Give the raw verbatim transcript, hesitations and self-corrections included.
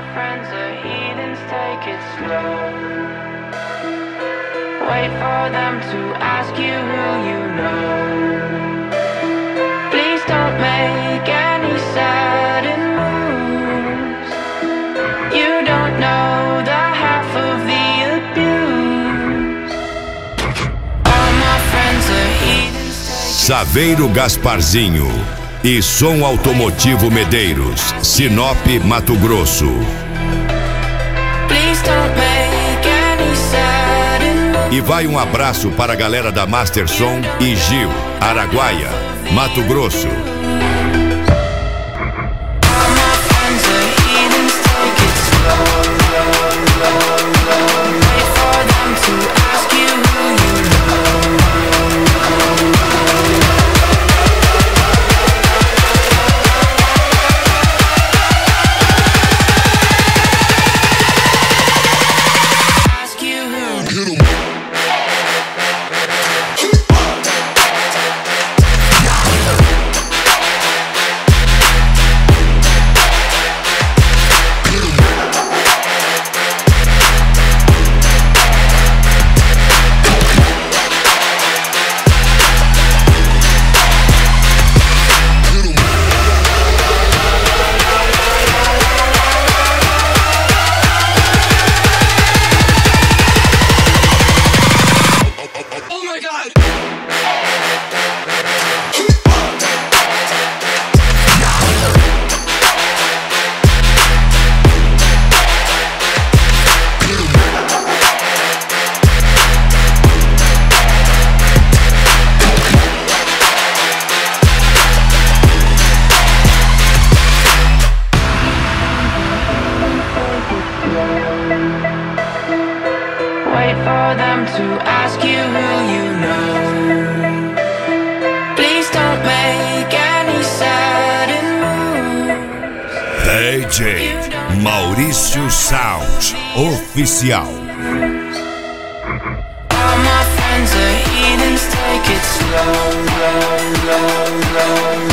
friends are heathens, take it slow. Wait for them to ask you who you know. Please don't make any sudden moves. You don't know the half of the abuse. All my friends are heathens. Saveiro Gasparzinho e Som Automotivo Medeiros, Sinop, Mato Grosso. Please don't make any sudden moves. E vai um abraço para a galera da Master Som e Gil, Araguaia, Mato Grosso. All my friends are heathens, take it slow. Wait for them to ask you who you know. Ask you who. Wait for them to ask you who you know. Please don't make any sudden moves. D J Maurício Sound Oficial. All my friends are heathens, take it slow, slow, slow, slow.